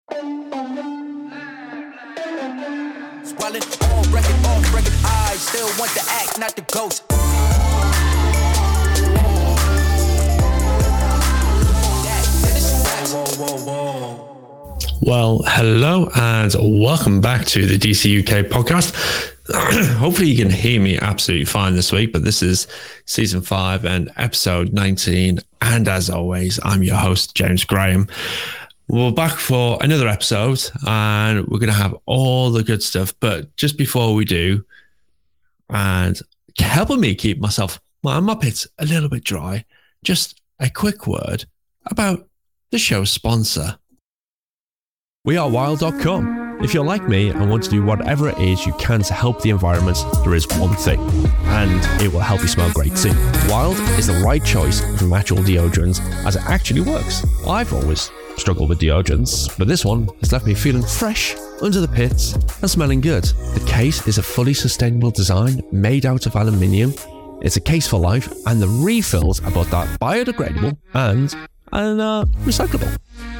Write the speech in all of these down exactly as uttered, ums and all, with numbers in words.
Swelling all record, off record, I still want the act, not the ghost. Whoa, whoa, whoa. Well, hello and welcome back to the D C U K podcast. Hopefully you can hear me absolutely fine this week, but this is season five and episode nineteen. And as always, I'm your host, James Graham. We're back for another episode and we're going to have all the good stuff. But just before we do, and helping me keep myself, my muppets a little bit dry, just a quick word about the show's sponsor. we are wild dot com. If you're like me and want to do whatever it is you can to help the environment, there is one thing, and it will help you smell great too. Wild is the right choice for natural deodorant as it actually works. I've always struggled with deodorants, but this one has left me feeling fresh under the pits and smelling good. The case is a fully sustainable design made out of aluminium. It's a case for life, and the refills are both that biodegradable and, and uh, recyclable.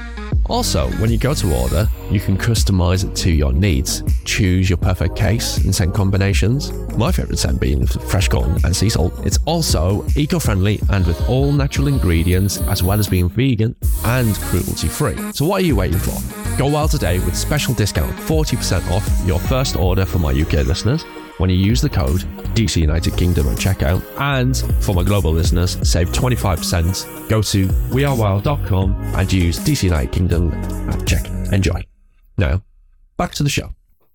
Also, when you go to order, you can customize it to your needs. Choose your perfect case and scent combinations. My favorite scent being fresh corn and sea salt. It's also eco-friendly and with all natural ingredients, as well as being vegan and cruelty-free. So what are you waiting for? Go wild today with special discount, forty percent off your first order for my U K listeners when you use the code D C United Kingdom at checkout. And for my global listeners, save twenty-five percent. Go to we are wild dot com and use D C United Kingdom at checkout. Enjoy. Now, back to the show.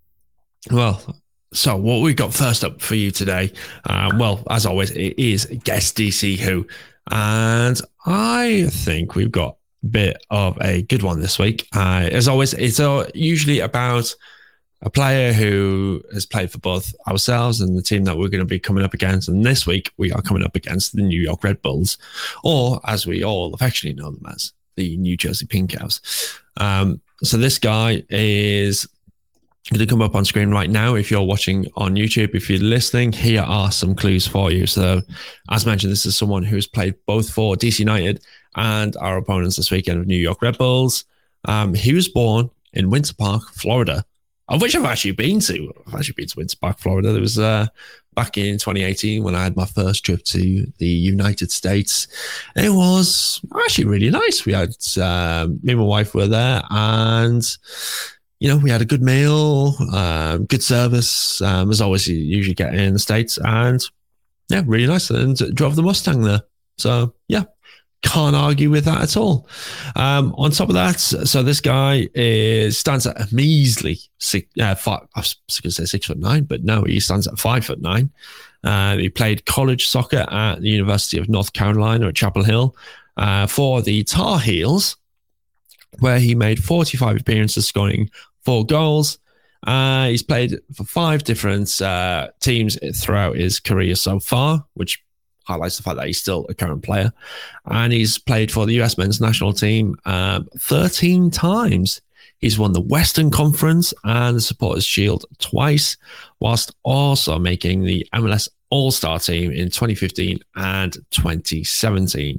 Well, so what we got first up for you today, uh, well, as always, it is Guess D C Who. And I think we've got a bit of a good one this week. Uh, as always, it's uh, usually about a player who has played for both ourselves and the team that we're going to be coming up against. And this week, we are coming up against the New York Red Bulls, or as we all affectionately know them as, the New Jersey Pink Cows. Um, so this guy is going to come up on screen right now. If you're watching on YouTube, if you're listening, here are some clues for you. So as mentioned, this is someone who's played both for D C United and our opponents this weekend of New York Red Bulls. Um, he was born in Winter Park, Florida, of which I've actually been to. I've actually been to Winter Park, Florida. There was uh, back in twenty eighteen when I had my first trip to the United States. It was actually really nice. We had, um, me and my wife were there, and, you know, we had a good meal, um, good service, um, as always you usually get in the States, and yeah, really nice. And drove the Mustang there. So yeah, can't argue with that at all. Um, on top of that, so this guy is stands at a measly six, uh, five, I was going to say six foot nine, but no, he stands at five foot nine. Uh, he played college soccer at the University of North Carolina at Chapel Hill uh, for the Tar Heels, where he made forty-five appearances, scoring four goals. Uh, he's played for five different uh, teams throughout his career so far, which highlights the fact that he's still a current player. And he's played for the U S men's national team um, thirteen times. He's won the Western Conference and the Supporters Shield twice, whilst also making the M L S All-Star team in twenty fifteen and twenty seventeen.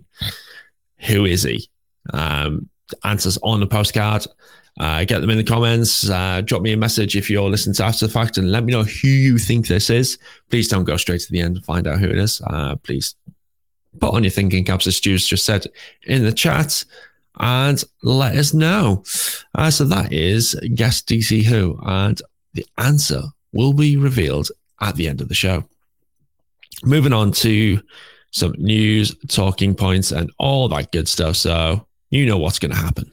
Who is he? Um, answers on the postcard. Uh, get them in the comments. Uh, drop me a message if you're listening to after the fact and let me know who you think this is. Please don't go straight to the end and find out who it is. Uh, please put on your thinking caps, as Stu's just said in the chat, and let us know. Uh, so that is Guess D C Who, and the answer will be revealed at the end of the show. Moving on to some news, talking points, and all that good stuff. So you know what's going to happen.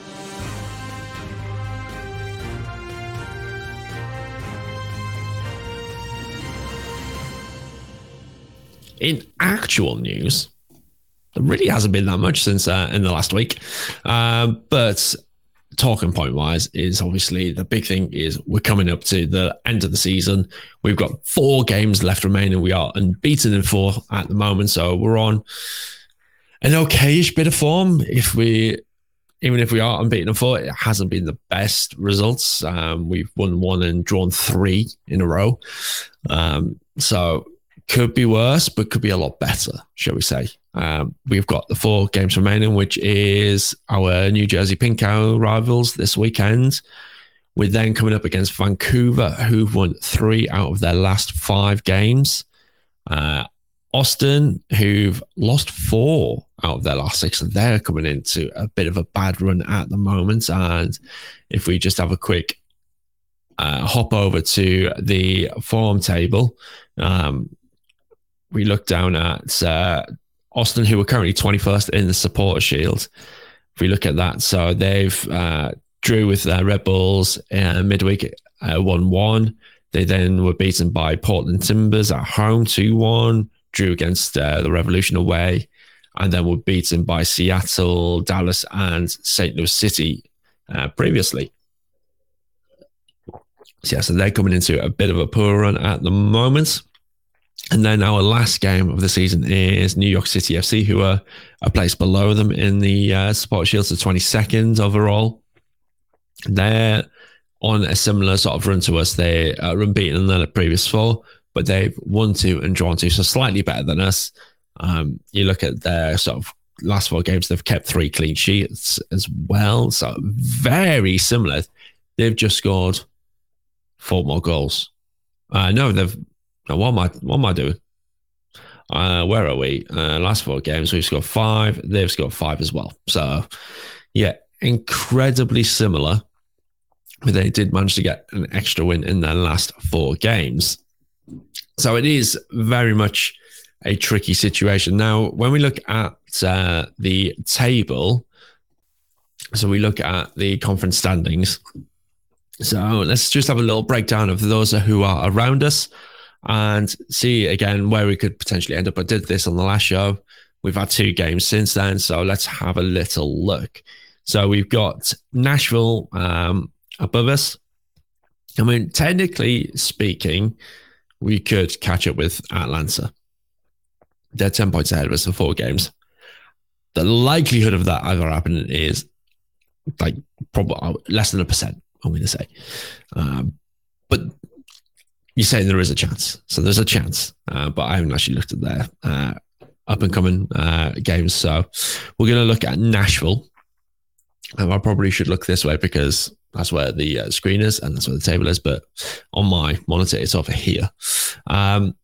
In actual news, there really hasn't been that much since uh, in the last week. Um, but talking point wise is obviously the big thing is we're coming up to the end of the season. We've got four games left remaining. We are unbeaten in four at the moment. So we're on an okayish bit of form. If we, even if we are unbeaten in four, it hasn't been the best results. Um, we've won one and drawn three in a row. Um, so could be worse, but could be a lot better, shall we say. Um, we've got the four games remaining, which is our New Jersey Pink Cow rivals this weekend. We're then coming up against Vancouver, who've won three out of their last five games. Uh, Austin, who've lost four out of their last six. So they're coming into a bit of a bad run at the moment. And if we just have a quick uh, hop over to the form table, um, we look down at uh, Austin, who are currently twenty-first in the Supporter Shield. If we look at that, so they've uh, drew with uh, Red Bulls uh, midweek uh, one one. They then were beaten by Portland Timbers at home two one, drew against uh, the Revolution away, and then were beaten by Seattle, Dallas, and Saint Louis City uh, previously. So, yeah, so they're coming into a bit of a poor run at the moment. And then our last game of the season is New York City F C, who are a place below them in the uh, Supporter Shield, so twenty-second overall. They're on a similar sort of run to us. They are unbeaten than the previous four, but they've won two and drawn two, so slightly better than us. Um, you look at their sort of last four games, they've kept three clean sheets as well, so very similar. They've just scored four more goals. Uh, no, they've Now, what am I, what am I doing? Uh, where are we? Uh, last four games, we've scored five. They've scored five as well. So, yeah, incredibly similar. But they did manage to get an extra win in their last four games. So it is very much a tricky situation. Now, when we look at uh, the table, so we look at the conference standings. So let's just have a little breakdown of those who are around us and see again where we could potentially end up. I did this on the last show. We've had two games since then, so let's have a little look. So we've got Nashville um, above us. I mean, technically speaking, we could catch up with Atlanta. They're ten points ahead of us in four games. The likelihood of that ever happening is like probably less than a percent, I'm going to say. Um, but you're saying there is a chance. So there's a chance. Uh, but I haven't actually looked at their uh, up and coming uh, games. So we're going to look at Nashville. Um, I probably should look this way because that's where the uh, screen is and that's where the table is. But on my monitor, it's over here. Um,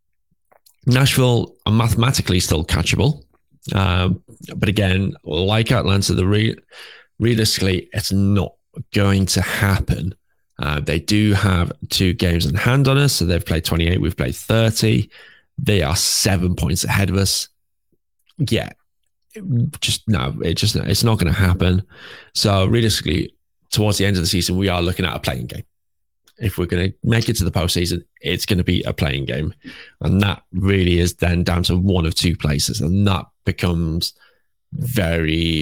Nashville are mathematically still catchable. Um, but again, like Atlanta, the re- realistically, it's not going to happen. Uh, they do have two games in hand on us. So they've played twenty-eight. We've played thirty. They are seven points ahead of us. Yeah. Just no, it just it's not going to happen. So realistically, towards the end of the season, we are looking at a playing game. If we're going to make it to the postseason, it's going to be a playing game, and that really is then down to one of two places, and that becomes very.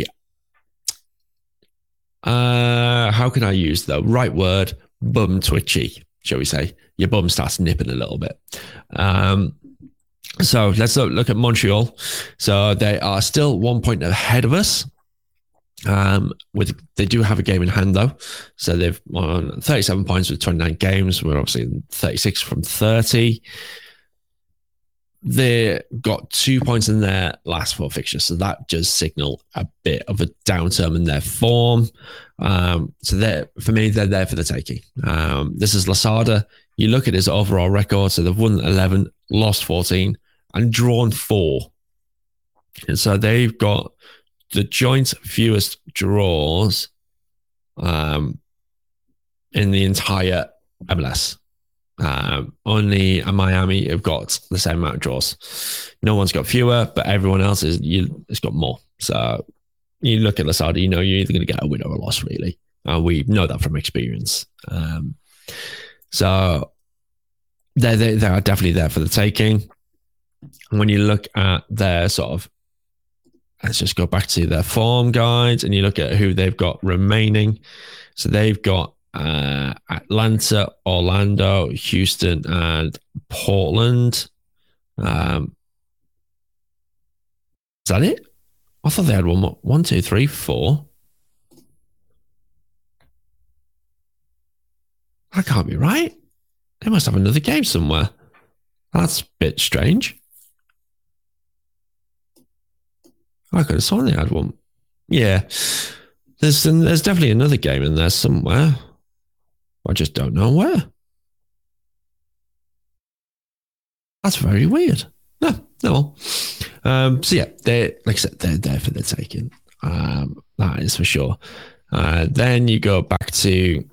Uh, how can I use the right word? Bum twitchy, shall we say? Your bum starts nipping a little bit. Um, So let's look at Montreal. So they are still one point ahead of us. Um, with they do have a game in hand though. So they've won thirty-seven points with twenty-nine games. We're obviously thirty-six from thirty. They got two points in their last four fixtures. So that does signal a bit of a downturn in their form. Um, so they're, for me, they're there for the taking. Um, this is Lasada. You look at his overall record. So they've won eleven, lost fourteen, and drawn four. And so they've got the joint fewest draws um, in the entire M L S. Um, only Miami have got the same amount of draws. No one's got fewer, but everyone else is you. It's got more. So you look at Lasada, you know you're either going to get a win or a loss, really. And we know that from experience. Um, so they're, they they are definitely there for the taking. And when you look at their sort of, let's just go back to their form guides and you look at who they've got remaining. So they've got uh, Atlanta, Orlando, Houston, and Portland. Um, is that it? I thought they had one more. One, two, three, four. That can't be right. They must have another game somewhere. That's a bit strange. I could have sworn they had one. Yeah. There's there's definitely another game in there somewhere. I just don't know where. That's very weird. No, no. Um, so yeah, they like I said, they're there for the taking. Um, that is for sure. Uh, then you go back to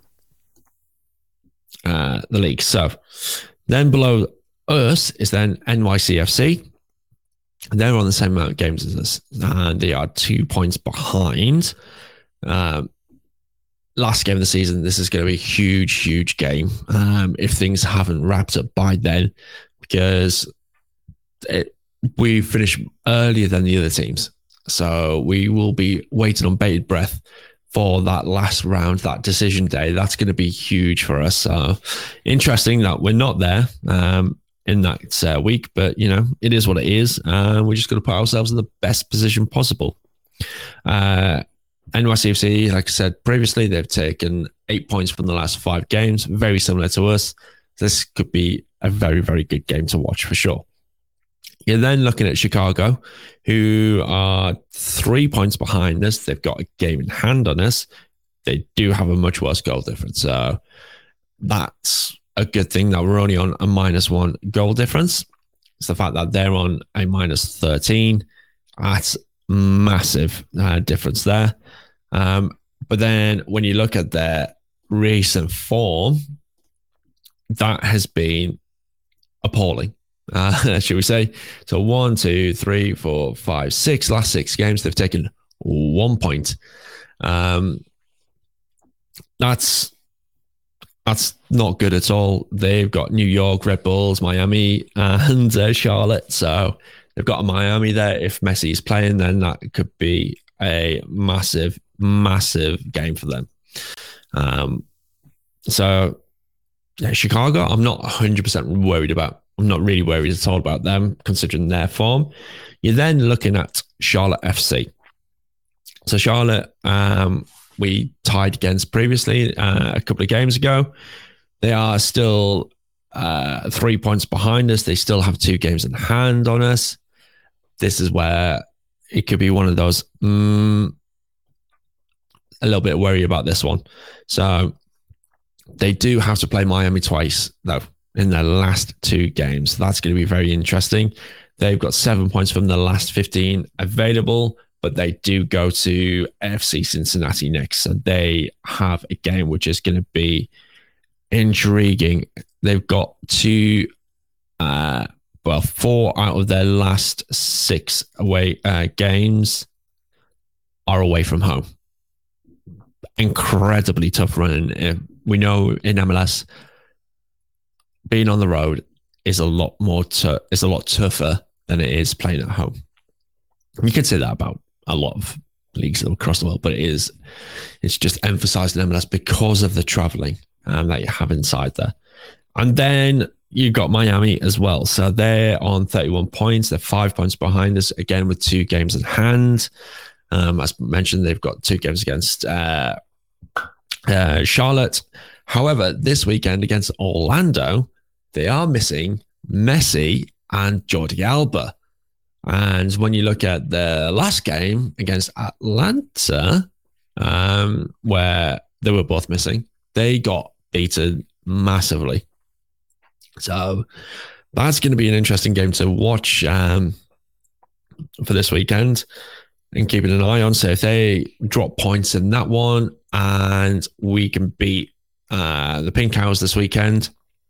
uh, the league. So then below us is then N Y C F C. They're on the same amount of games as us, and they are two points behind. Um, last game of the season, this is going to be a huge, huge game um, if things haven't wrapped up by then, because it, we finish earlier than the other teams. So we will be waiting on bated breath for that last round, that decision day. That's going to be huge for us. So interesting that we're not there um, in that uh, week, but you know, it is what it is. And uh, we're just going to put ourselves in the best position possible. Uh, N Y C F C, like I said previously, they've taken eight points from the last five games, very similar to us. This could be a very, very good game to watch for sure. You're then looking at Chicago, who are three points behind us. They've got a game in hand on us. They do have a much worse goal difference. So that's a good thing that we're only on a minus one goal difference. It's the fact that they're on a minus thirteen. That's massive uh, difference there. Um, but then when you look at their recent form, that has been appalling. Uh, should we say? So one, two, three, four, five, six. Last six games, they've taken one point. Um, that's that's not good at all. They've got New York, Red Bulls, Miami, and uh, Charlotte. So they've got a Miami there. If Messi is playing, then that could be a massive, massive game for them. Um, so yeah, Chicago, I'm not one hundred percent worried about. I'm not really worried at all about them, considering their form. You're then looking at Charlotte F C. So Charlotte, um, we tied against previously uh, a couple of games ago. They are still uh, three points behind us. They still have two games in hand on us. This is where it could be one of those, mm, a little bit worried about this one. So they do have to play Miami twice, though, in their last two games. That's going to be very interesting. They've got seven points from the last fifteen available, but they do go to F C Cincinnati next. So they have a game which is going to be intriguing. They've got two, uh, well, four out of their last six away uh, games are away from home. Incredibly tough run. We know in M L S, being on the road is a lot more t- is a lot tougher than it is playing at home. You could say that about a lot of leagues across the world, but it is it's just emphasized in M L S because of the traveling um, that you have inside there. And then you got Miami as well. So they're on thirty-one points. They're five points behind us, again, with two games in hand. Um, as mentioned, they've got two games against uh, uh, Charlotte. However, this weekend against Orlando, they are missing Messi and Jordi Alba. And when you look at the last game against Atlanta, um, where they were both missing, they got beaten massively. So that's going to be an interesting game to watch um, for this weekend and keeping an eye on. So if they drop points in that one and we can beat uh, the Pink Cows this weekend,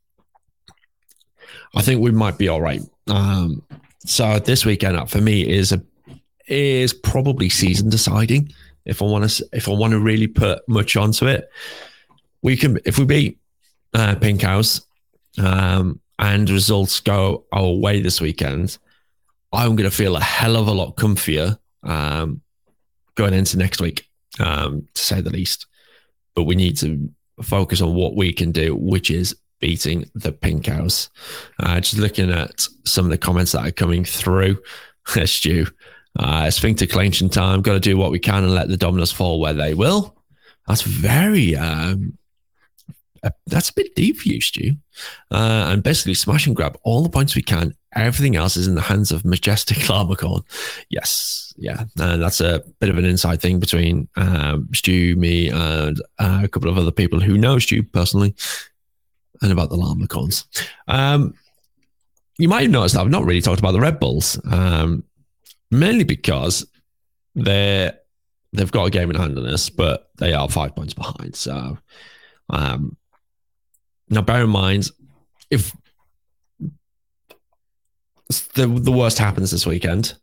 I think we might be all right. Um, so this weekend for me is a is probably season deciding. If I want to, if I want to really put much onto it, we can. If we beat uh, Pink Cows um, and results go our way this weekend, I'm going to feel a hell of a lot comfier um, going into next week, um, to say the least. But we need to focus on what we can do, which is beating the Pink Cows. Uh, just looking at some of the comments that are coming through. Stu, uh, sphincter clenching time. Got to do what we can and let the dominoes fall where they will. That's very, um, a, that's a bit deep for you, Stu. Uh, and basically smash and grab all the points we can. Everything else is in the hands of Majestic Larmacorn. Yes, yeah. And that's a bit of an inside thing between um, Stu, me, and uh, a couple of other people who know Stu personally and about the Larmacorns. Um, you might have noticed that I've not really talked about the Red Bulls, um, mainly because they're, they've got a game in hand on us, but they are five points behind. So um, now bear in mind, if the, the worst happens this weekend,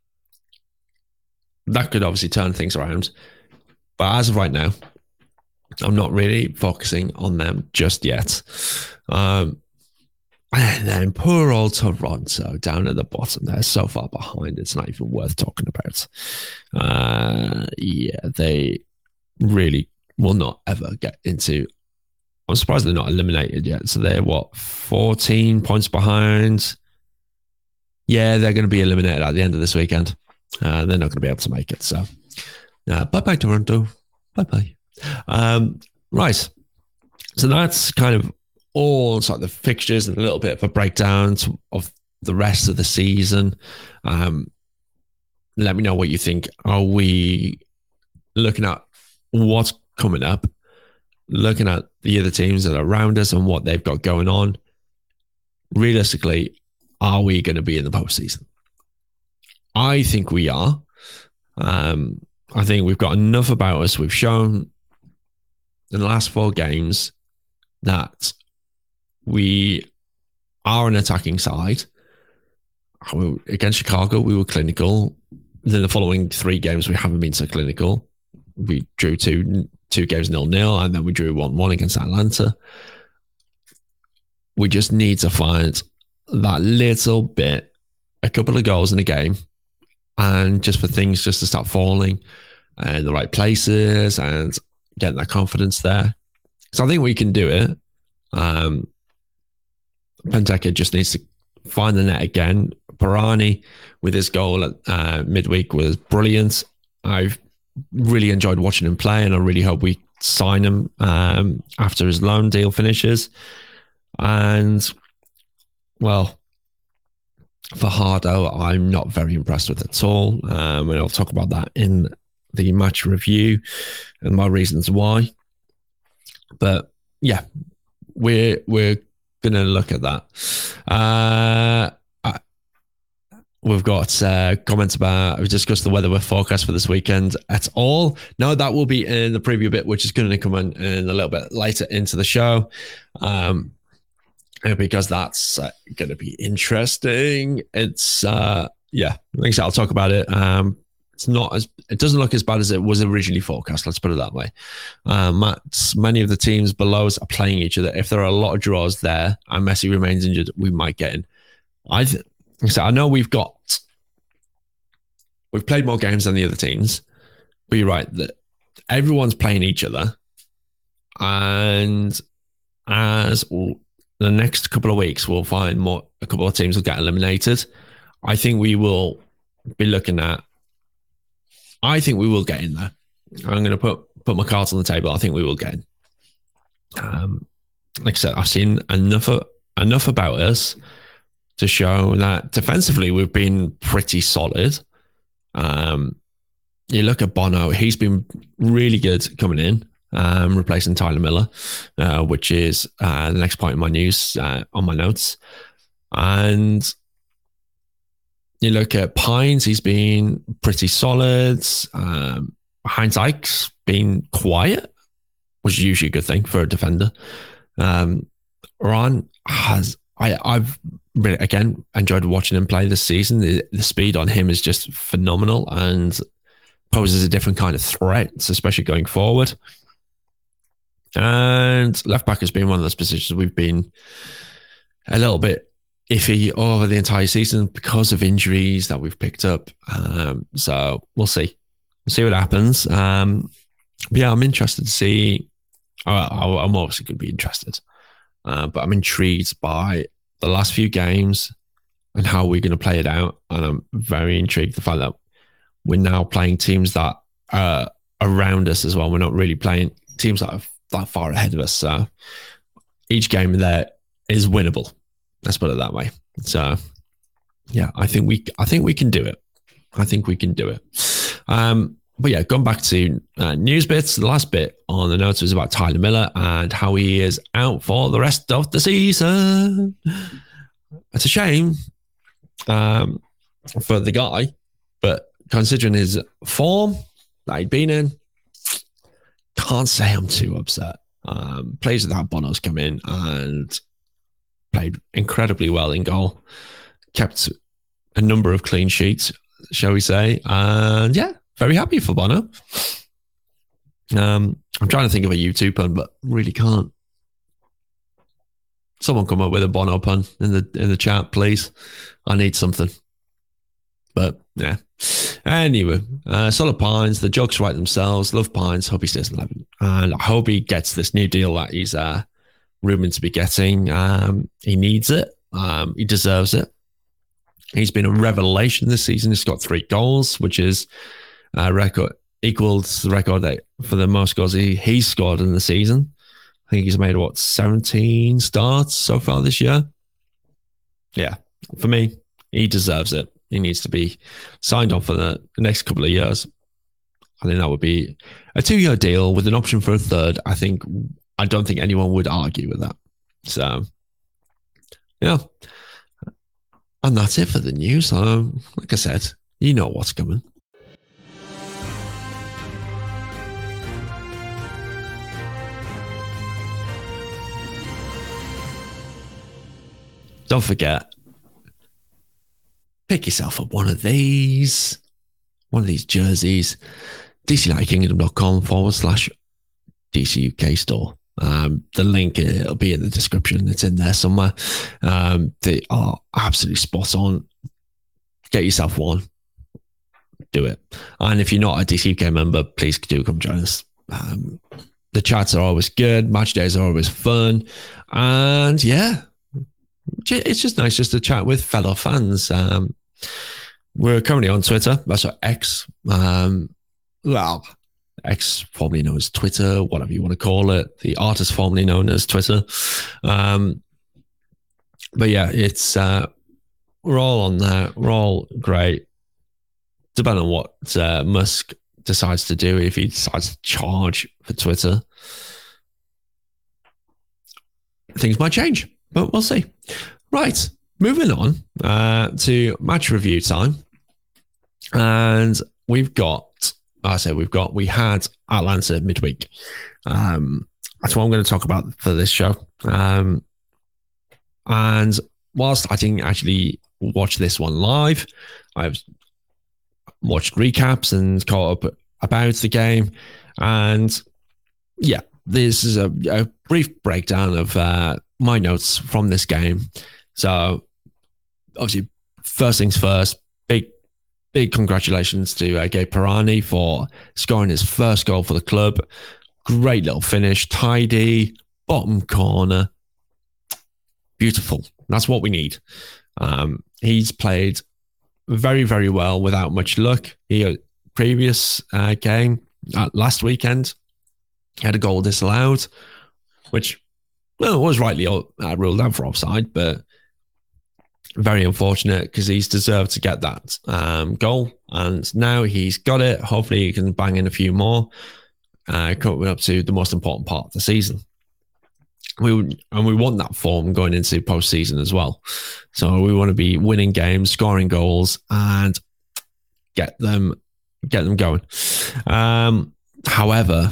that could obviously turn things around. But as of right now, I'm not really focusing on them just yet. Um, and then poor old Toronto down at the bottom. They're so far behind, it's not even worth talking about. Uh, yeah, they really will not ever get into... I'm surprised they're not eliminated yet. So they're, what, fourteen points behind? Yeah, they're going to be eliminated at the end of this weekend. Uh, they're not going to be able to make it. So, uh, bye-bye, Toronto. Bye-bye. Um, right. So that's kind of all sort of the fixtures and a little bit of a breakdown of the rest of the season. Um, let me know what you think. Are we looking at what's coming up, looking at the other teams that are around us and what they've got going on? Realistically, are we going to be in the postseason? I think we are. Um, I think we've got enough about us. We've shown in the last four games that we are an attacking side. Against Chicago, we were clinical. Then the following three games, we haven't been so clinical. We drew two two games nil-nil, and then we drew one-one against Atlanta. We just need to find that little bit, a couple of goals in a game, and just for things just to start falling in the right places and getting that confidence there. So I think we can do it. Um, Benteke just needs to find the net again. Pirani with his goal at uh, midweek was brilliant. I've really enjoyed watching him play, and I really hope we sign him um, after his loan deal finishes. And, well, Fajardo, I'm not very impressed with at all. Um, and I'll talk about that in the match review and my reasons why. But yeah, we're we're gonna look at that. Uh, I, we've got uh, comments about. We've discussed the weather forecast for this weekend at all. No, that will be in the preview bit, which is going to come in, in a little bit later into the show. Um, because that's uh, going to be interesting. It's, uh, yeah, like I said, I'll talk about it. Um, it's not as, it doesn't look as bad as it was originally forecast. Let's put it that way. Um, many of the teams below us are playing each other. If there are a lot of draws there and Messi remains injured, we might get in. I, th- like I said, I know we've got, we've played more games than the other teams, but you're right that everyone's playing each other. And as all, the next couple of weeks, we'll find more. A couple of teams will get eliminated. I think we will be looking at. I think we will get in there. I'm going to put put my cards on the table. I think we will get in. Um, like I said, I've seen enough of, enough about us to show that defensively we've been pretty solid. Um, you look at Bono; he's been really good coming in. Um, replacing Tyler Miller, uh, which is uh, the next point in my news uh, on my notes. And you look at Pines, he's been pretty solid. Um, Heinz Eich's been quiet, which is usually a good thing for a defender. Um, Ron has, I, I've really, again, enjoyed watching him play this season. The, the speed on him is just phenomenal and poses a different kind of threat, especially going forward. And left back has been one of those positions we've been a little bit iffy over the entire season because of injuries that we've picked up. Um, so we'll see. We'll see what happens. Um, but yeah, I'm interested to see. I, I, I'm obviously going to be interested, uh, but I'm intrigued by the last few games and how we're going to play it out. And I'm very intrigued the fact that we're now playing teams that are around us as well. We're not really playing teams that are that far ahead of us. So each game there is winnable. Let's put it that way. So, yeah, I think we, I think we can do it. I think we can do it. Um, but yeah, going back to uh, news bits, the last bit on the notes was about Tyler Miller and how he is out for the rest of the season. It's a shame um, for the guy, but considering his form that he'd been in, can't say I'm too upset. Um, players without Bono's come in and played incredibly well in goal, kept a number of clean sheets, shall we say, and yeah, very happy for Bono. Um, I'm trying to think of a YouTube pun, but really can't. Someone come up with a Bono pun in the in the chat, please. I need something. But yeah. Anyway, uh, Solid Pines, the jokes write themselves. Love Pines. Hope he stays eleven. And I hope he gets this new deal that he's uh, rumored to be getting. Um, he needs it. Um, he deserves it. He's been a revelation this season. He's got three goals, which is a record equals the record that for the most goals he, he's scored in the season. I think he's made, what, seventeen starts so far this year? Yeah, for me, he deserves it. He needs to be signed on for the next couple of years. I think that would be a two-year deal with an option for a third. I think, I don't think anyone would argue with that. So, yeah. And that's it for the news. Um, like I said, you know what's coming. Don't forget, pick yourself up one of these, one of these jerseys, dcunitedkingdom.com forward slash DCUK store. Um, the link, it'll be in the description. It's in there somewhere. Um, they are absolutely spot on. Get yourself one. Do it. And if you're not a D C U K member, please do come join us. Um, the chats are always good. Match days are always fun. And yeah, it's just nice just to chat with fellow fans. Um, we're currently on Twitter. That's our X. Um, well, X, formerly known as Twitter, whatever you want to call it. The artist formerly known as Twitter. Um, but yeah, it's uh, we're all on there. We're all great. Depending on what uh, Musk decides to do, if he decides to charge for Twitter, things might change, but we'll see. Right, moving on uh, to match review time. And we've got, I say we've got, we had Atlanta midweek. Um, that's what I'm going to talk about for this show. Um, and whilst I didn't actually watch this one live, I've watched recaps and caught up about the game. And yeah, this is a, a brief breakdown of uh, my notes from this game. So obviously, first things first, big, big congratulations to uh, Gabe Pirani for scoring his first goal for the club. Great little finish, tidy, bottom corner. Beautiful. That's what we need. Um, he's played very, very well without much luck. He previous uh, game, uh, last weekend, had a goal disallowed, which well, was rightly uh, ruled out for offside, but very unfortunate because he's deserved to get that um, goal. And now he's got it. Hopefully he can bang in a few more, uh, coming up to the most important part of the season. We and we want that form going into postseason as well. So we want to be winning games, scoring goals, and get them get them going. Um, however,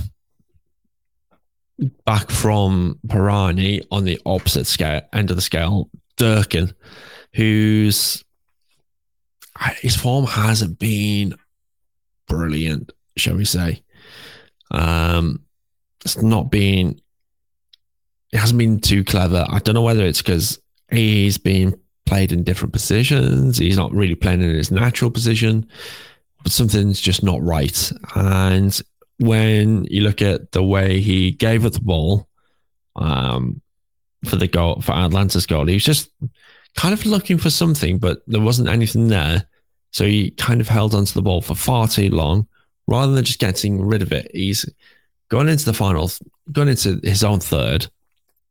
back from Pirani on the opposite scale, end of the scale, Durkin, whose his form hasn't been brilliant, shall we say. Um, it's not been, it hasn't been too clever. I don't know whether it's because he's been played in different positions. He's not really playing in his natural position, but something's just not right. And when you look at the way he gave up the ball um, for the goal, for Atlanta's goal, he was just kind of looking for something, but there wasn't anything there. So he kind of held onto the ball for far too long rather than just getting rid of it. He's going into the final, going into his own third,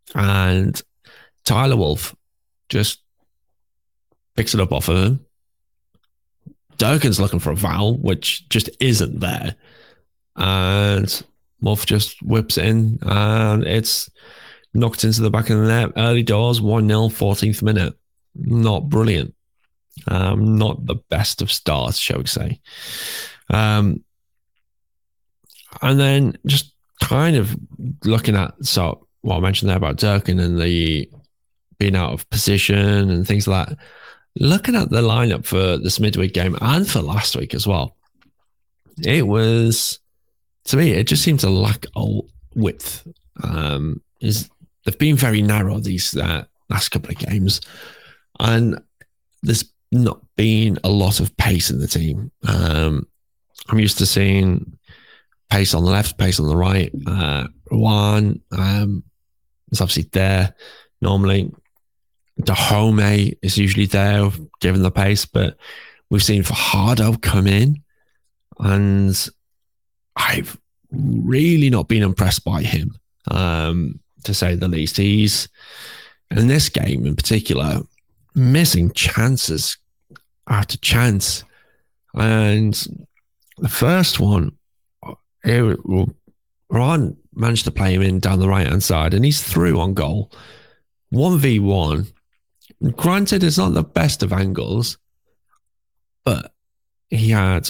And Tyler Wolf just picks it up off of him. Durkin's looking for a foul, which just isn't there. And Wolf just whips it in, and it's knocked into the back of the net. Early doors, one nil, fourteenth minute. Not brilliant. Um, not the best of starts, shall we say. Um, and then just kind of looking at, so what I mentioned there about Durkin and the being out of position and things like that. Looking at the lineup for this midweek game and for last week as well, it was, to me, it just seemed to lack a width. Um, is they've been very narrow these uh, last couple of games, and there's not been a lot of pace in the team. Um, I'm used to seeing pace on the left, pace on the right. Uh, Juan um, is obviously there normally. Dahome is usually there, given the pace, but we've seen Fajardo come in, and I've really not been impressed by him, um, to say the least. He's, in this game in particular, missing chances after chance. And the first one, it, Ron managed to play him in down the right-hand side, and he's through on goal. one v one. Granted, it's not the best of angles, but he had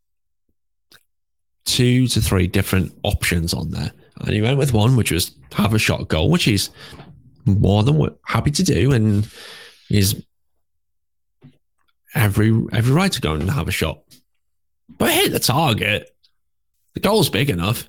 two to three different options on there. And he went with one, which was have a shot goal, which he's more than happy to do. And he's every, every right to go and have a shot. But hit the target. The goal's big enough.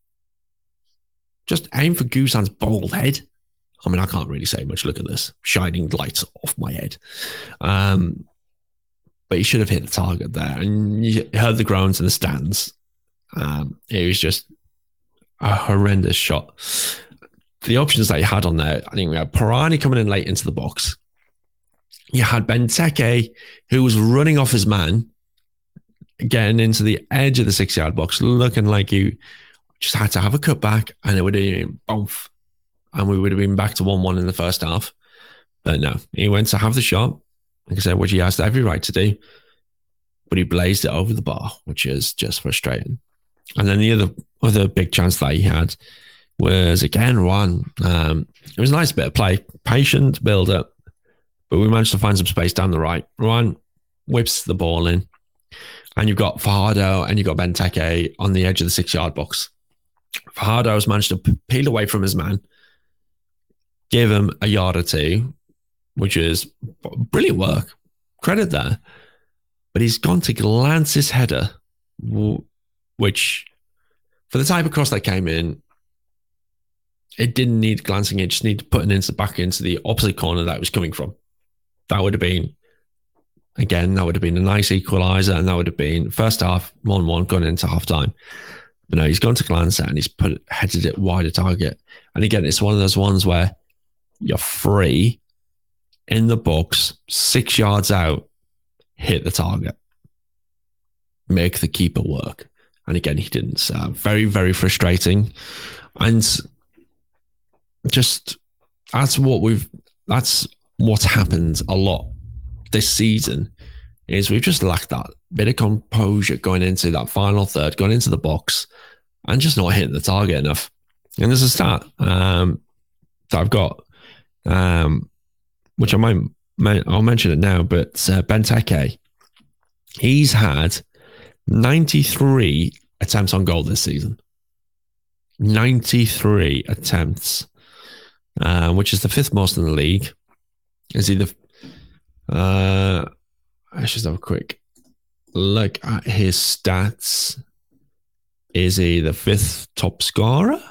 Just aim for Gusan's bald head. I mean, I can't really say much. Look at this. Shining lights off my head. Um, but he should have hit the target there. And you heard the groans in the stands. Um, it was just a horrendous shot. The options that he had on there, I think we had Pirani coming in late into the box. You had Benteke, who was running off his man, getting into the edge of the six-yard box, looking like you just had to have a cutback, and it would have been boom. And we would have been back to one one in the first half. But no, he went to have the shot, like I said, which he has every right to do. But he blazed it over the bar, which is just frustrating. And then the other other big chance that he had was, again, Juan. Um, it was a nice bit of play. Patient build-up. But we managed to find some space down the right. Juan whips the ball in. And you've got Fajardo and you've got Benteke on the edge of the six-yard box. Fajardo has managed to peel away from his man, give him a yard or two, which is brilliant work. Credit there. But he's gone to glance his header, which, for the type of cross that came in, it didn't need glancing. It just needed putting it back into the opposite corner that it was coming from. That would have been, again, that would have been a nice equaliser, and that would have been first half, one one, gone into half time. But no, he's gone to glance it and he's put headed it wide of target. And again, it's one of those ones where you're free in the box, six yards out, hit the target, make the keeper work. And again, he didn't. So very, very frustrating. And just that's what we've, that's what's happened a lot this season, is we've just lacked that bit of composure going into that final third, going into the box, and just not hitting the target enough. And there's a stat um, that I've got, um, which I might, I'll mention it now, but uh, Benteke, he's had ninety-three attempts on goal this season. ninety-three attempts, uh, which is the fifth most in the league. Is he the... Uh, let's just have a quick look at his stats. Is he the fifth top scorer?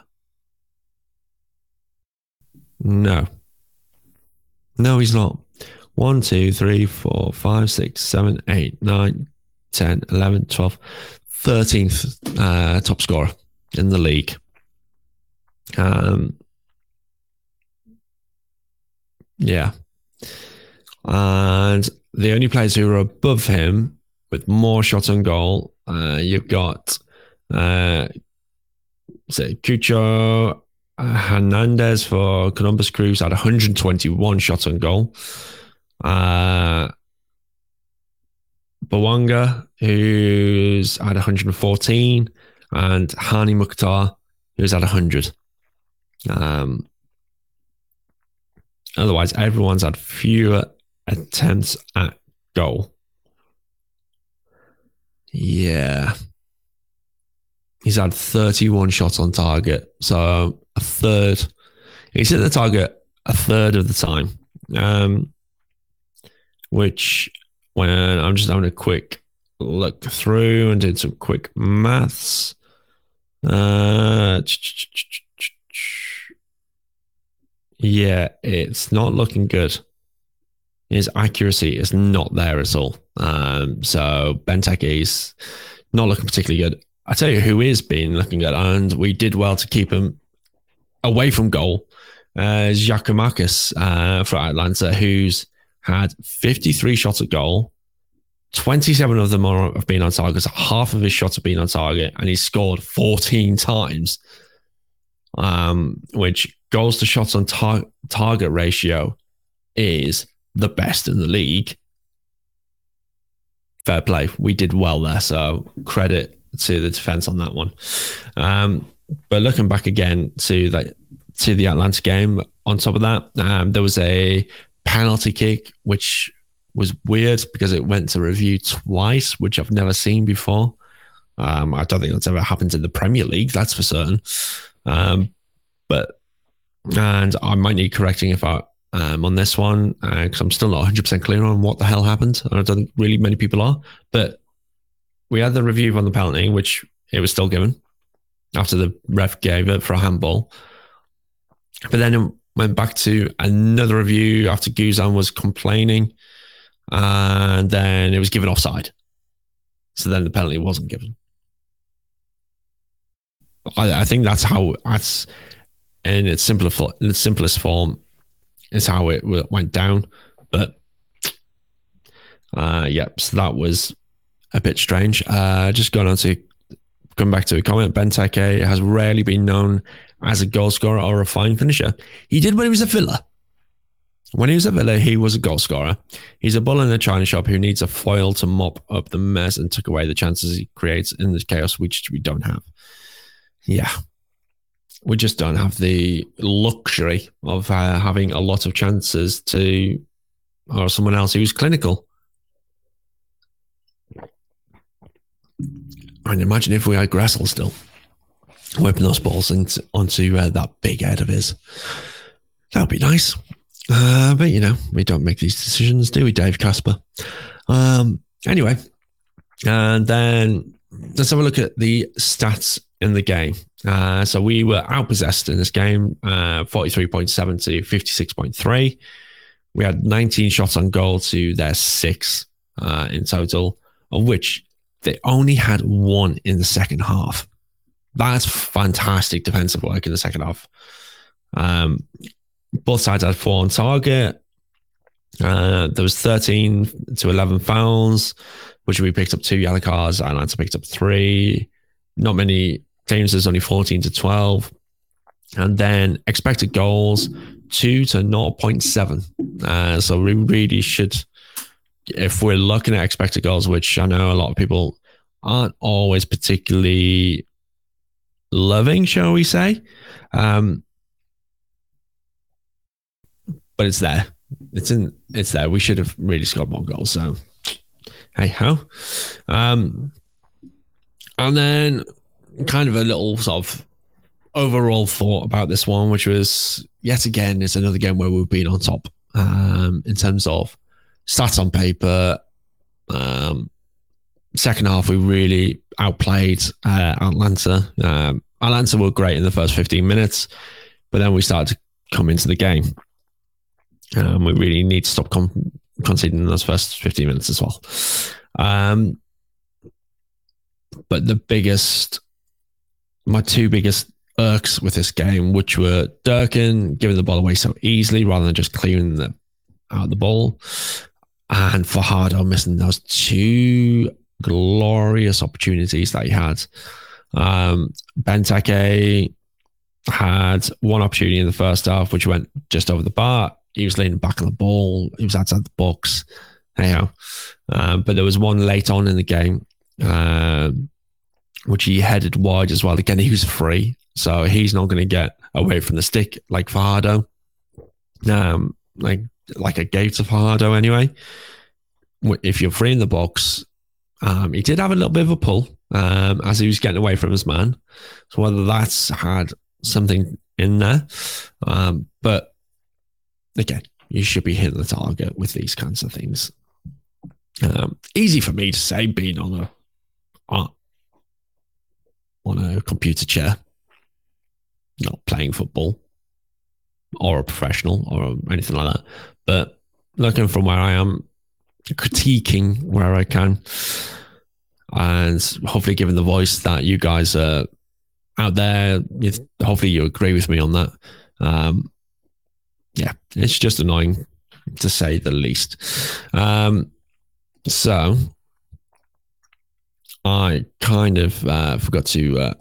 No. No, he's not. One, two, three, four, five, six, seven, eight, nine, ten, eleven, twelve, thirteenth uh, top scorer in the league. Um, yeah. And the only players who are above him with more shots on goal, uh, you've got uh, say Cucho, Hernandez for Columbus Crews had one hundred twenty-one shots on goal. Uh, Bawanga, who's at one hundred fourteen, and Hani Mukhtar, who's at one hundred. Um, otherwise, everyone's had fewer attempts at goal. Yeah. He's had thirty-one shots on target. So a third. He's hit the target a third of the time. Um, which, when I'm just having a quick look through and did some quick maths. Uh, yeah, it's not looking good. His accuracy is not there at all. Um, so Benteke is not looking particularly good. I tell you who is being looking good, and we did well to keep him away from goal. Uh, Giacomakis uh, for Atlanta, who's had fifty-three shots at goal. twenty-seven of them are, have been on target. So half of his shots have been on target, and he's scored fourteen times, um, which goals to shots on tar- target ratio is the best in the league. Fair play. We did well there, so credit to the defense on that one. Um, but looking back again to the, to the Atlanta game, on top of that, um, there was a penalty kick, which was weird because it went to review twice, which I've never seen before. Um, I don't think that's ever happened in the Premier League, that's for certain. Um, but, and I might need correcting if I, um, on this one, because uh, I'm still not one hundred percent clear on what the hell happened. I don't think really many people are, but we had the review on the penalty, which it was still given after the ref gave it for a handball. But then it went back to another review after Guzan was complaining, and then it was given offside. So then the penalty wasn't given. I, I think that's how, that's in its simpler, in its simplest form, is how it went down. But uh, yeah, so that was a bit strange. Uh, just going on to come back to a comment. Benteke has rarely been known as a goal scorer or a fine finisher. He did when he was at Villa. When he was at Villa, he was a goal scorer. He's a bull in a china shop who needs a foil to mop up the mess and took away the chances he creates in this chaos, which we don't have. Yeah. We just don't have the luxury of uh, having a lot of chances to, or someone else who's clinical. And imagine if we had Gressel still whipping those balls into, onto uh, that big head of his. That would be nice. Uh, but, you know, we don't make these decisions, do we, Dave Casper? Um, anyway, and then let's have a look at the stats in the game. Uh, so we were outpossessed in this game, uh, forty-three point seven to fifty-six point three. We had nineteen shots on goal to their six uh, in total, of which they only had one in the second half. That's fantastic defensive work in the second half. Um, both sides had four on target. Uh, there was thirteen to eleven fouls, which we picked up two yellow cards. Atlanta picked up three. Not many teams, there's only fourteen to twelve. And then expected goals, two to zero point seven. Uh, so we really should, if we're looking at expected goals, which I know a lot of people aren't always particularly loving, shall we say, um, but it's there. It's in. It's there. We should have really scored more goals. So, hey ho. Um, and then, kind of a little sort of overall thought about this one, which was yet again, it's another game where we've been on top um, in terms of stats on paper. Um, second half, we really outplayed uh, Atlanta. Um, Atlanta were great in the first fifteen minutes, but then we started to come into the game. Um, we really need to stop con- conceding in those first fifteen minutes as well. Um, but the biggest, my two biggest irks with this game, which were Durkin giving the ball away so easily rather than just clearing the, out the ball, and Fajardo missing those two glorious opportunities that he had. Um, Benteke had one opportunity in the first half, which went just over the bar. He was leaning back on the ball. He was outside the box. Anyhow, um, but there was one late on in the game, um, which he headed wide as well. Again, he was free, so he's not going to get away from the stick like Fajardo, um, like like a gate of Fajardo anyway. If you're free in the box, um, he did have a little bit of a pull um, as he was getting away from his man. So whether that's had something in there, um, but again, you should be hitting the target with these kinds of things. Um, easy for me to say, being on a on, on a computer chair, not playing football or a professional or anything like that. But looking from where I am, critiquing where I can, and hopefully giving the voice that you guys are out there. Hopefully you agree with me on that. Um, yeah, it's just annoying to say the least. Um, so I kind of uh, forgot to uh,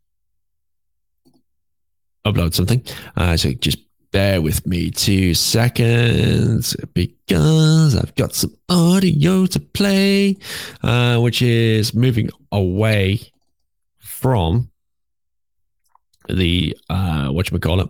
upload something. Uh, so just bear with me two seconds because I've got some audio to play, uh, which is moving away from the, uh, whatchamacallit,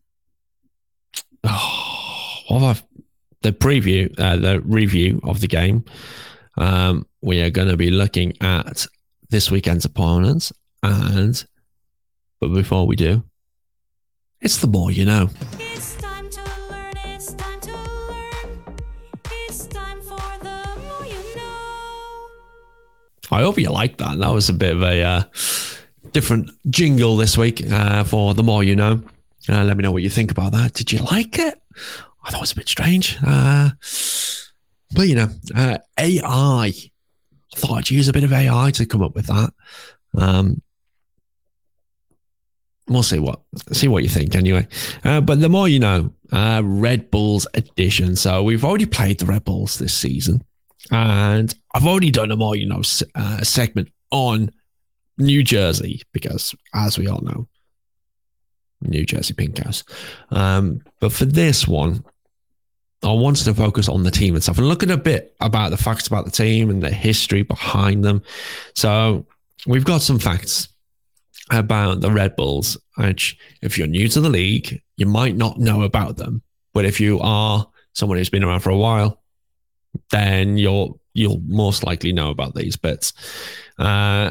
oh, what have I, the preview, uh, the review of the game. Um, we are going to be looking at this weekend's opponents, and but before we do, it's the more you know. It's time to learn, it's time to learn. It's time for the more you know. I hope you like that. That was a bit of a uh, different jingle this week uh, for the more you know. Uh, let me know what you think about that. Did you like it? I thought it was a bit strange. Uh, but, you know, uh, A I. I thought I'd use a bit of A I to come up with that. Um, we'll see what see what you think anyway. Uh, but the more you know, uh, Red Bulls edition. So we've already played the Red Bulls this season. And I've already done a more you know uh, segment on New Jersey because, as we all know, New Jersey Pink House. Um, but for this one, I wanted to focus on the team and stuff and look at a bit about the facts about the team and the history behind them. So we've got some facts about the Red Bulls, which if you're new to the league, you might not know about them. But if you are someone who's been around for a while, then you'll you'll most likely know about these bits. Uh,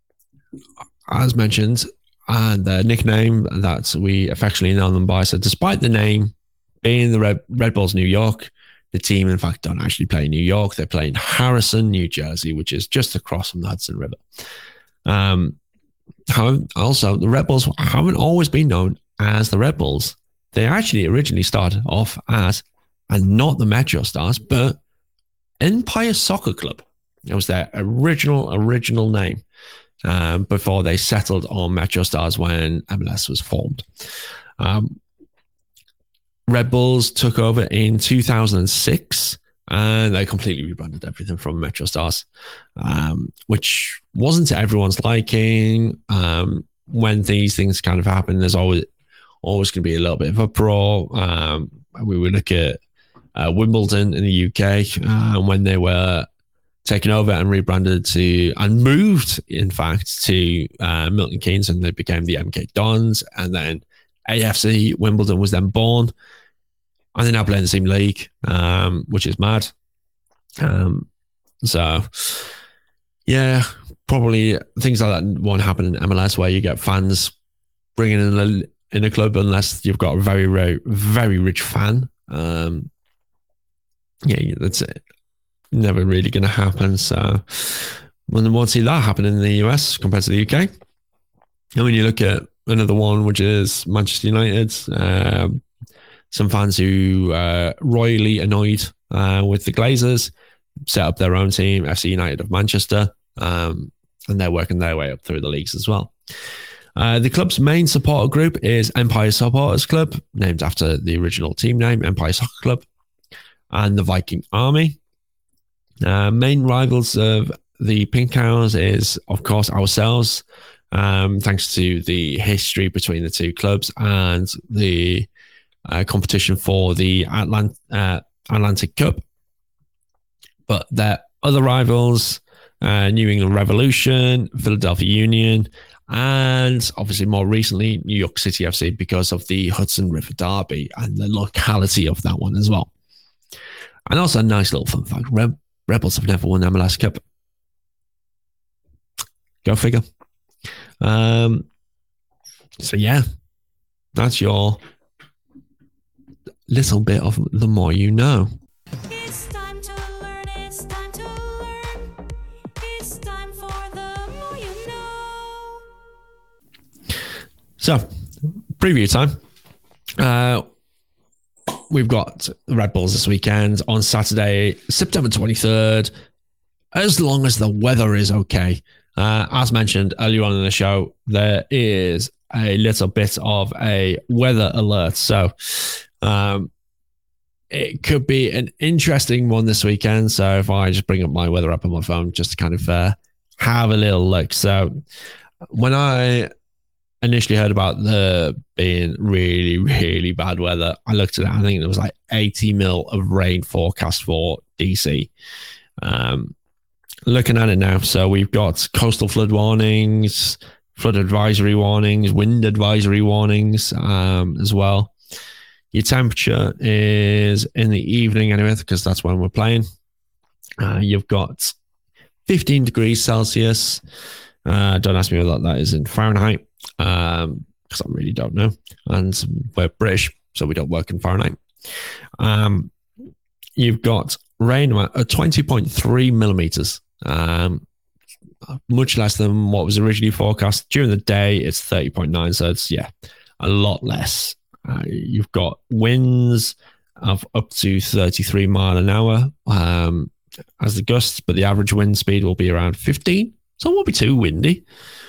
as mentioned, and the nickname that we affectionately know them by. So despite the name being the Red, Red Bulls New York, the team, in fact, don't actually play in New York. They play in Harrison, New Jersey, which is just across from the Hudson River. Um, also, the Red Bulls haven't always been known as the Red Bulls. They actually originally started off as, and not the Metro Stars, but Empire Soccer Club. It was their original, original name. Um, before they settled on Metro Stars when M L S was formed. Um, Red Bulls took over in two thousand six and they completely rebranded everything from Metro Stars, um, which wasn't to everyone's liking. Um, when these things kind of happen, there's always always going to be a little bit of uproar. Um, we would look at uh, Wimbledon in the U K uh, when they were taken over and rebranded to, and moved, in fact, to uh, Milton Keynes, and they became the M K Dons. And then A F C Wimbledon was then born, and they now play in the same league, um, which is mad. Um, so, yeah, probably things like that won't happen in M L S, where you get fans bringing in a, in a club unless you've got a very, very, very rich fan. Um, yeah, that's it. Never really going to happen. So we won't see that happen in the U S compared to the U K. And when you look at another one, which is Manchester United, um, some fans who are royally annoyed uh, with the Glazers set up their own team, F C United of Manchester, um, and they're working their way up through the leagues as well. Uh, the club's main supporter group is Empire Supporters Club, named after the original team name, Empire Soccer Club, and the Viking Army. Uh, main rivals of the Pink Cows is, of course, ourselves, um, thanks to the history between the two clubs and the uh, competition for the Atlant- uh, Atlantic Cup. But their other rivals, uh, New England Revolution, Philadelphia Union, and obviously more recently, New York City F C, because of the Hudson River Derby and the locality of that one as well. And also a nice little fun fact, Re- Rebels have never won M L S Cup. Go figure. Um, so yeah, that's your little bit of the more you know. It's time to learn, it's time to learn. It's time for the more you know. So, preview time. Uh, we've got the Red Bulls this weekend on Saturday, September twenty-third, as long as the weather is okay. Uh, as mentioned earlier on in the show, there is a little bit of a weather alert. So, um, it could be an interesting one this weekend. So, if I just bring up my weather app on my phone, just to kind of uh, have a little look. So, when I initially heard about the being really, really bad weather, I looked at it. I think there was like eighty mil of rain forecast for D C. Um, looking at it now, so we've got coastal flood warnings, flood advisory warnings, wind advisory warnings um, as well. Your temperature is in the evening anyway, because that's when we're playing. Uh, you've got fifteen degrees Celsius. Uh, don't ask me what that is in Fahrenheit, um, because I really don't know. And we're British, so we don't work in Fahrenheit. Um, you've got rain at twenty point three millimeters, um, much less than what was originally forecast. During the day, it's thirty point nine, so it's, yeah, a lot less. Uh, you've got winds of up to thirty-three mile an hour um, as the gusts, but the average wind speed will be around fifteen, so it won't be too windy.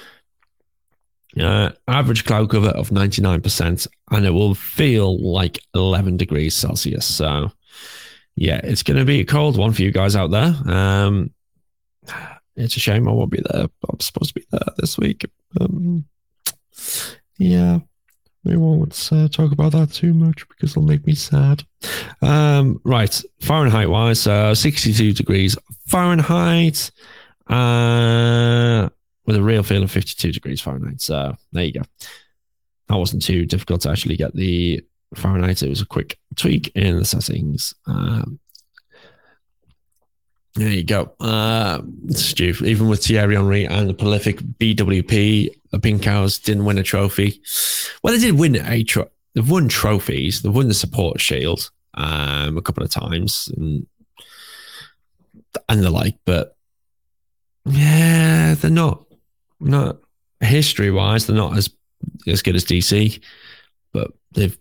Uh, average cloud cover of ninety-nine percent, and it will feel like eleven degrees Celsius. So, yeah, it's going to be a cold one for you guys out there. Um, it's a shame I won't be there. I'm supposed to be there this week. Um, yeah, we won't uh, talk about that too much because it'll make me sad. Um, right, Fahrenheit wise, so sixty-two degrees Fahrenheit. Uh, with a real feel of fifty-two degrees Fahrenheit. So there you go. That wasn't too difficult to actually get the Fahrenheit. It was a quick tweak in the settings. Um, there you go. Uh, Stu, even with Thierry Henry and the prolific B W P, the Pink Cows didn't win a trophy. Well, they did win a trophy. They've won trophies. They've won the support shield um, a couple of times and, and the like, but yeah, they're not. Not history wise, they're not as as good as D C, but they've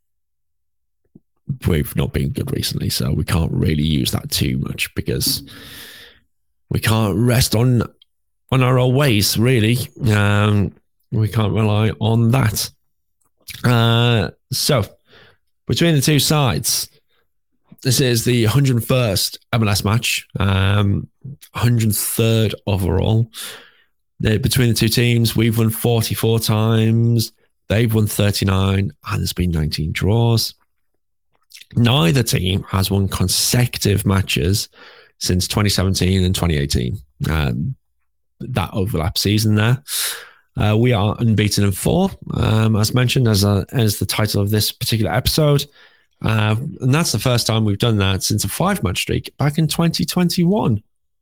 we've not been good recently, so we can't really use that too much because we can't rest on on our old ways. Really, um, we can't rely on that. Uh, so between the two sides, this is the one hundred first M L S match, um, one hundred third overall. They're between the two teams, we've won forty-four times, they've won thirty-nine, and there's been nineteen draws. Neither team has won consecutive matches since twenty seventeen and twenty eighteen. Um, that overlap season there. Uh, we are unbeaten in four, um, as mentioned, as, a, as the title of this particular episode. Uh, and that's the first time we've done that since a five-match streak back in twenty twenty-one.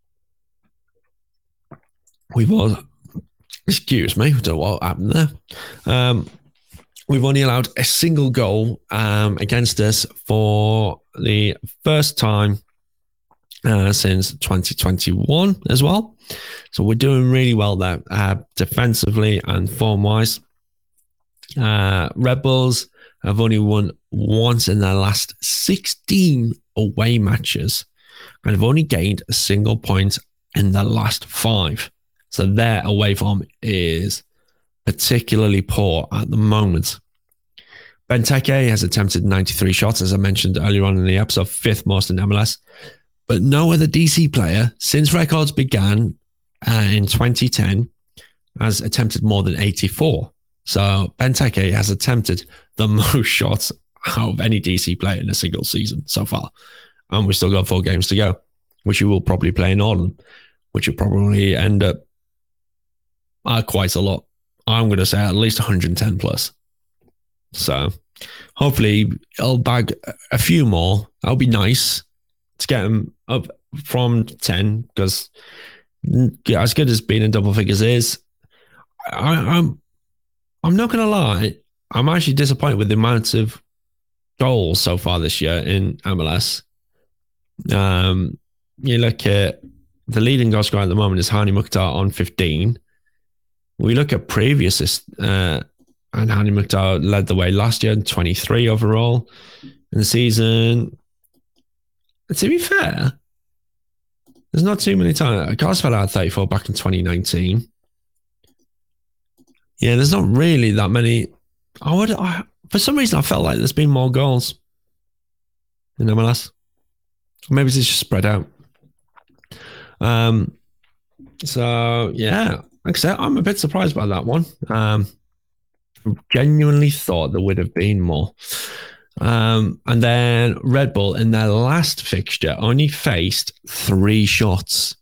We've all, excuse me, I don't know what happened there. Um, we've only allowed a single goal um, against us for the first time uh, since twenty twenty-one as well. So we're doing really well there, uh, defensively and form-wise. Uh, Red Bulls have only won once in their last sixteen away matches and have only gained a single point in the last five. So their away form is particularly poor at the moment. Benteke has attempted ninety-three shots, as I mentioned earlier on in the episode, fifth most in M L S. But no other D C player since records began uh, in twenty ten has attempted more than eighty-four. So Benteke has attempted the most shots out of any D C player in a single season so far. And we've still got four games to go, which you will probably play in Ireland, which will probably end up uh, quite a lot. I'm going to say at least one hundred ten plus. So hopefully I'll bag a few more. That'll be nice to get them up from ten, because as good as being in double figures is, I, I'm I'm not going to lie, I'm actually disappointed with the amount of goals so far this year in M L S. Um, you look at the leading goal scorer at the moment is Hani Mukhtar on fifteen. We look at previous, uh, and Hani Mukhtar led the way last year, twenty-three overall in the season. To be fair, there's not too many times. Garsfeld had thirty-four back in twenty nineteen. Yeah, there's not really that many. I would, I, for some reason, I felt like there's been more goals in M L S. Maybe it's just spread out. Um. So yeah, like I said, I'm a bit surprised by that one. Um, genuinely thought there would have been more. Um, and then Red Bull in their last fixture only faced three shots.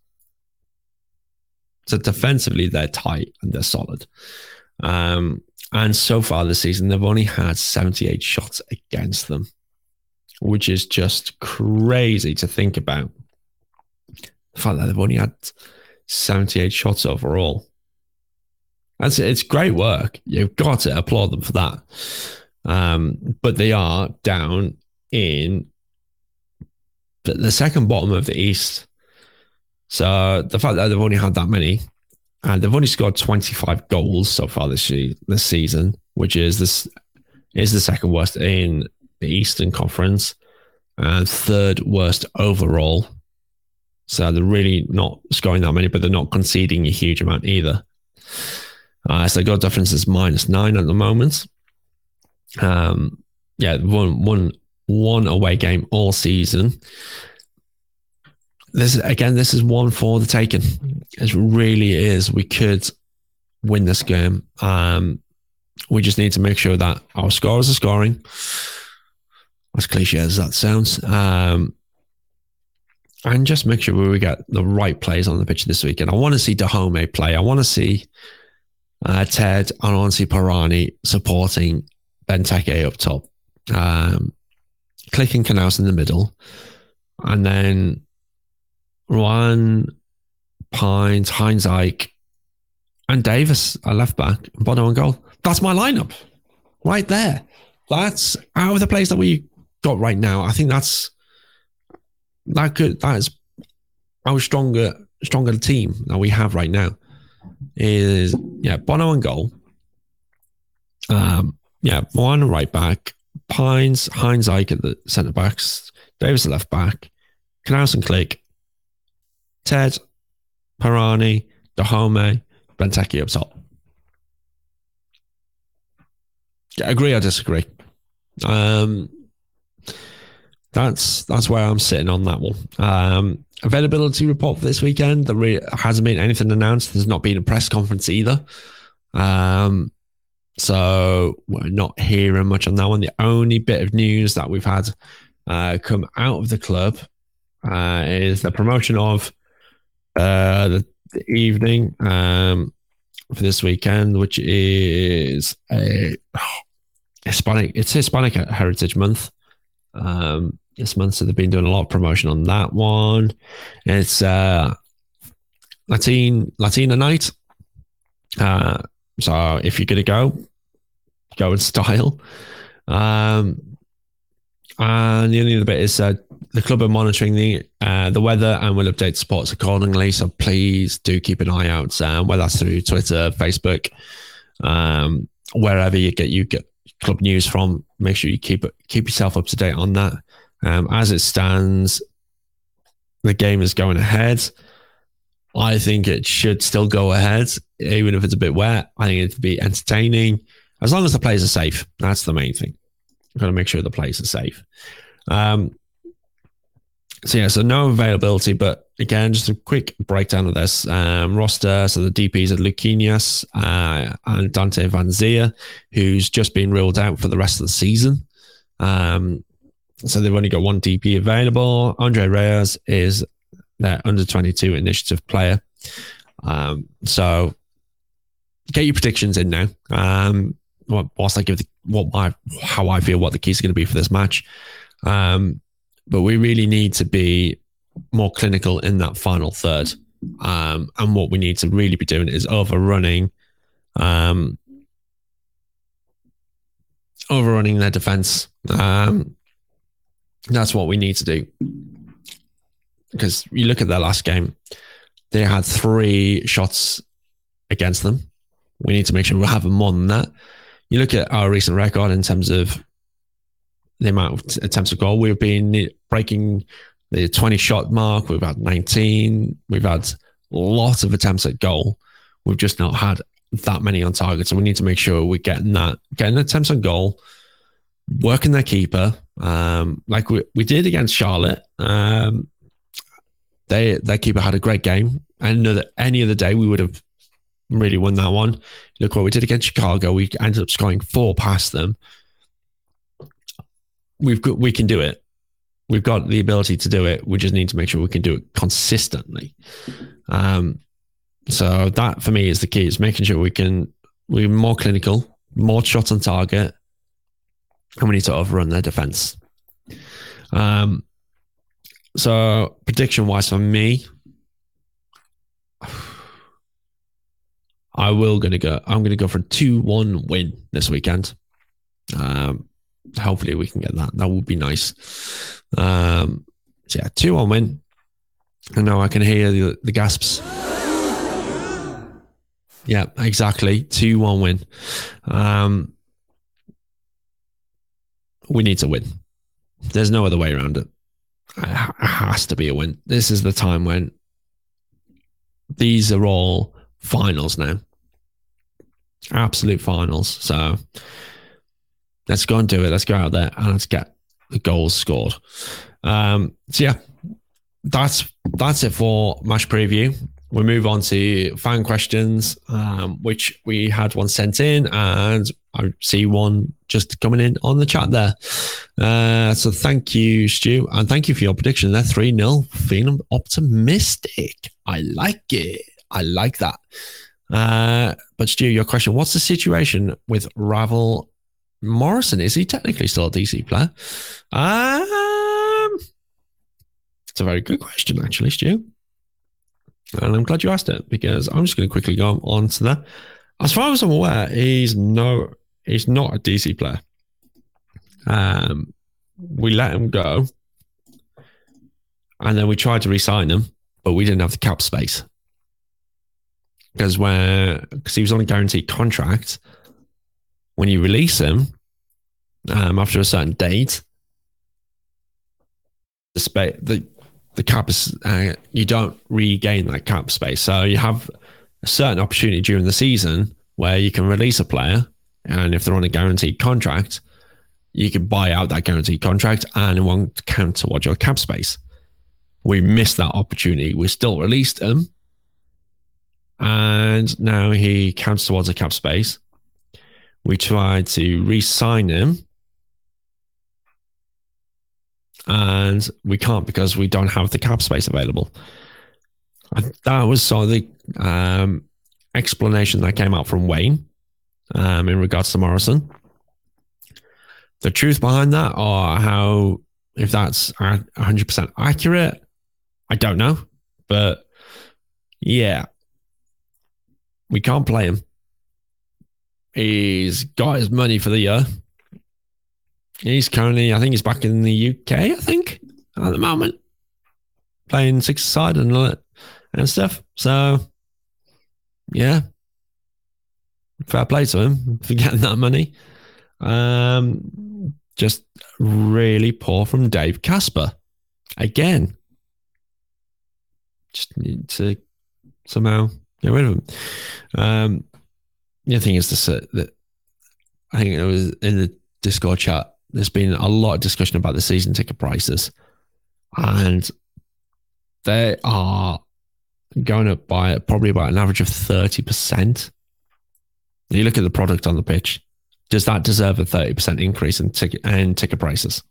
So defensively, they're tight and they're solid. Um, and so far this season, they've only had seventy-eight shots against them, which is just crazy to think about. The fact that they've only had seventy-eight shots overall. That's, it's great work. You've got to applaud them for that. Um, but they are down in the, the second bottom of the East. So the fact that they've only had that many, and they've only scored twenty-five goals so far this, this season, which is this is the second worst in the Eastern Conference and third worst overall. So they're really not scoring that many, but they're not conceding a huge amount either. Uh, so goal difference is minus nine at the moment. Um, yeah, one, one, one away game all season. This again, this is one for the taking. It really is. We could win this game. Um, we just need to make sure that our scorers are scoring. As cliche as that sounds, um, and just make sure we get the right players on the pitch this weekend. I want to see Dahomey play. I want to see uh, Ted and I want to see Parani supporting Benteke up top, um, clicking Knaus in the middle, and then Ruan, Pines, Heinz Ike, and Davis at left back, and Bono on goal. That's my lineup right there. That's out of the players that we got right now. I think that's that could that is our stronger stronger team that we have right now. Is yeah, Bono on goal. Um, yeah, one right back, Pines, Heinz Ike at the centre backs, Davis at left back, Knaus and Click, Ted, Parani, Dahomey, Benteke up top. Yeah, agree or disagree? Um, that's that's where I'm sitting on that one. Um, availability report for this weekend. There re- hasn't been anything announced. There's not been a press conference either. Um, so we're not hearing much on that one. The only bit of news that we've had uh, come out of the club uh, is the promotion of uh, the, the evening um, for this weekend, which is a Hispanic. It's Hispanic Heritage Month. Um, this month, so they've been doing a lot of promotion on that one. It's uh, Latin Latina night. Uh, so if you're gonna go, go in style. Um, and the only other bit is uh, the club are monitoring the uh, the weather and will update sports accordingly. So please do keep an eye out, um, whether that's through Twitter, Facebook, um, wherever you get you get club news from. Make sure you keep it, keep yourself up to date on that. Um, as it stands, the game is going ahead. I think it should still go ahead, even if it's a bit wet. I think it'd be entertaining as long as the players are safe. That's the main thing. We've got to make sure the players are safe. Um, So yeah, so no availability, but again, just a quick breakdown of this um, roster. So the D Ps are Lucinius uh, and Dante Van Zia, who's just been ruled out for the rest of the season. Um, so they've only got one D P available. Andre Reyes is their under twenty-two initiative player. Um, so get your predictions in now. Um, whilst I give the, what my how I feel what the keys are going to be for this match. Um, but we really need to be more clinical in that final third. Um, and what we need to really be doing is overrunning, um, overrunning their defense. Um, that's what we need to do. Because you look at their last game, they had three shots against them. We need to make sure we have more than that. You look at our recent record in terms of the amount of attempts at goal. We've been breaking the twenty shot mark. We've had nineteen. We've had lots of attempts at goal. We've just not had that many on target. So we need to make sure we're getting that, getting attempts on goal, working their keeper, um, like we, we did against Charlotte. Um, they their keeper had a great game. I know that any other day we would have really won that one. Look what we did against Chicago. We ended up scoring four past them. We've got, we can do it. We've got the ability to do it. We just need to make sure we can do it consistently. Um, so that for me is the key, is making sure we can, we're more clinical, more shots on target, and we need to overrun their defense. Um, so prediction wise for me, I will gonna go. I'm gonna go for a two one win this weekend. Um, hopefully we can get that. That would be nice. Um, so yeah, two one win. And now I can hear the, the gasps. Yeah, exactly. two one win. Um, we need to win. There's no other way around it. It has to be a win. This is the time when these are all finals now. Absolute finals. So let's go and do it. Let's go out there and let's get the goals scored. Um, so yeah, that's that's it for match preview. We move on to fan questions, um, which we had one sent in, and I see one just coming in on the chat there. Uh, so thank you, Stu, and thank you for your prediction there. three nil, feeling optimistic. I like it. I like that. Uh, but Stu, your question, what's the situation with Ravel Morrison? Is he technically still a D C player? Um, it's a very good question, actually, Stu. And I'm glad you asked it, because I'm just going to quickly go on to that. As far as I'm aware, he's no, he's not a D C player. Um, we let him go, and then we tried to re-sign him, but we didn't have the cap space. Because where, because he was on a guaranteed contract, when you release him um, after a certain date, the space, the the cap is, uh, you don't regain that cap space. So you have a certain opportunity during the season where you can release a player, and if they're on a guaranteed contract, you can buy out that guaranteed contract and it won't count towards your cap space. We missed that opportunity. We still released him, and now he counts towards a cap space. We tried to re-sign him, and we can't because we don't have the cap space available. And that was sort of the um, explanation that came out from Wayne um, in regards to Morrison. The truth behind that, or how, if that's one hundred percent accurate, I don't know. But yeah, we can't play him. He's got his money for the year. He's currently, I think he's back in the U K, I think, at the moment. Playing six-side and all that and stuff. So, yeah. Fair play to him for getting that money. Um, just really poor from Dave Casper. Again. Just need to somehow get rid of him. Um, the thing is this, uh, that I think it was in the Discord chat, there's been a lot of discussion about the season ticket prices. and they are going up by probably about an average of thirty percent. You look at the product on the pitch, does that deserve a thirty percent increase in ticket and ticket prices?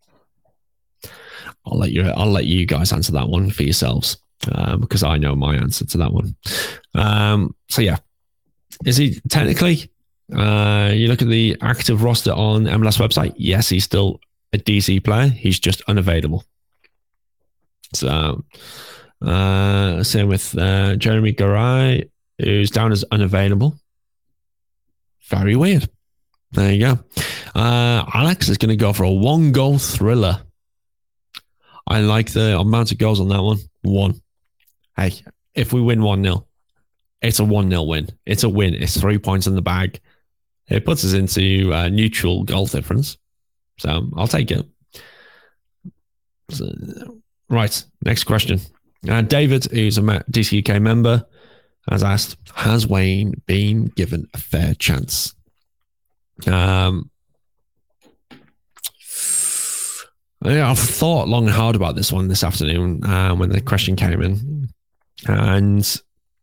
I'll let you I'll let you guys answer that one for yourselves, um, because I know my answer to that one. Um, so yeah, is he technically? Uh, you look at the active roster on M L S website. Yes, he's still a D C player. He's just unavailable. So, uh, same with uh, Jeremy Garay, who's down as unavailable. Very weird. There you go. Uh, Alex is going to go for a one-goal thriller. I like the amount of goals on that one. One. Hey, if we win one nil, it's a one nil win. It's a win. It's three points in the bag. It puts us into a neutral goal difference. So I'll take it. So, right. Next question. Uh, David, who's a D C U K member, has asked, has Wayne been given a fair chance? Um, yeah, I've thought long and hard about this one this afternoon uh, when the question came in. And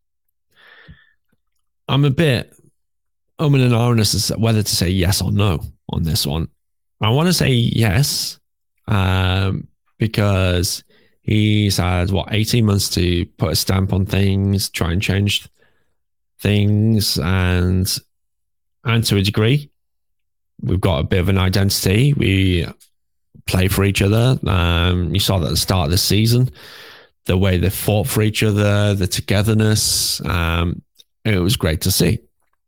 I'm a bit um and ahhing as to whether to say yes or no on this one. I want to say yes, um, because he's had, what, eighteen months to put a stamp on things, try and change things, and and to a degree, we've got a bit of an identity. We play for each other. Um, you saw that at the start of the season, the way they fought for each other, the togetherness. Um, it was great to see.